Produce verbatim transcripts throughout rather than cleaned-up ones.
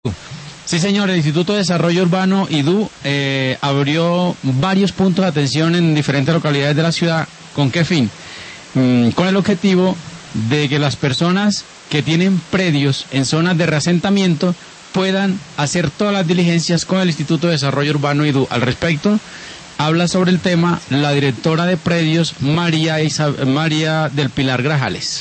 Sí, señor, el Instituto de Desarrollo Urbano, I D U, eh, abrió varios puntos de atención en diferentes localidades de la ciudad. ¿Con qué fin? Mm, con el objetivo de que las personas que tienen predios en zonas de reasentamiento puedan hacer todas las diligencias con el Instituto de Desarrollo Urbano, I D U. Al respecto, habla sobre el tema la directora de predios, María, Isab- María del Pilar Grajales.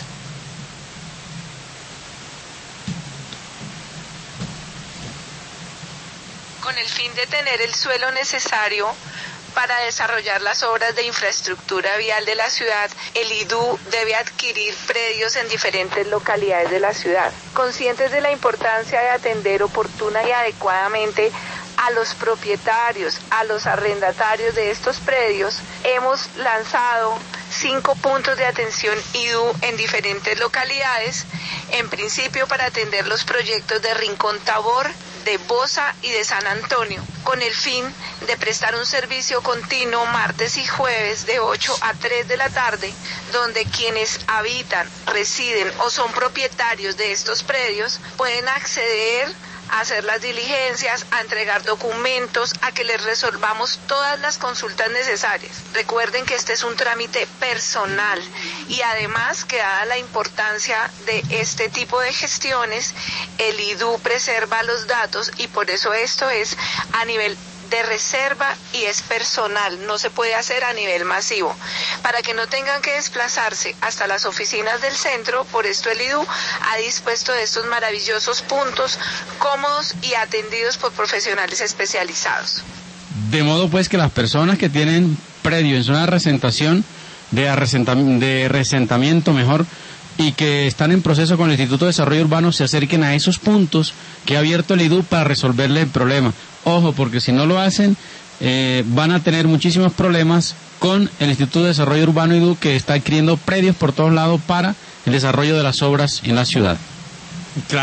Con el fin de tener el suelo necesario para desarrollar las obras de infraestructura vial de la ciudad, el I D U debe adquirir predios en diferentes localidades de la ciudad. Conscientes de la importancia de atender oportuna y adecuadamente a los propietarios, a los arrendatarios de estos predios, hemos lanzado cinco puntos de atención I D U en diferentes localidades, en principio para atender los proyectos de Rincón Tabor, de Bosa y de San Antonio, con el fin de prestar un servicio continuo martes y jueves de ocho a tres de la tarde, donde quienes habitan, residen o son propietarios de estos predios pueden acceder a hacer las diligencias, a entregar documentos, a que les resolvamos todas las consultas necesarias. Recuerden que este es un trámite personal y además que dada la importancia de este tipo de gestiones, el I D U preserva los datos y por eso esto es a nivel de reserva y es personal, no se puede hacer a nivel masivo, para que no tengan que desplazarse hasta las oficinas del centro. Por esto el I D U ha dispuesto de estos maravillosos puntos cómodos y atendidos por profesionales especializados. De modo pues que las personas que tienen predio en zona de resentación, de, arresentamiento, de resentamiento mejor, y que están en proceso con el Instituto de Desarrollo Urbano, se acerquen a esos puntos que ha abierto el I D U para resolverle el problema. Ojo, porque si no lo hacen, eh, van a tener muchísimos problemas con el Instituto de Desarrollo Urbano I D U, que está adquiriendo predios por todos lados para el desarrollo de las obras en la ciudad. Claro.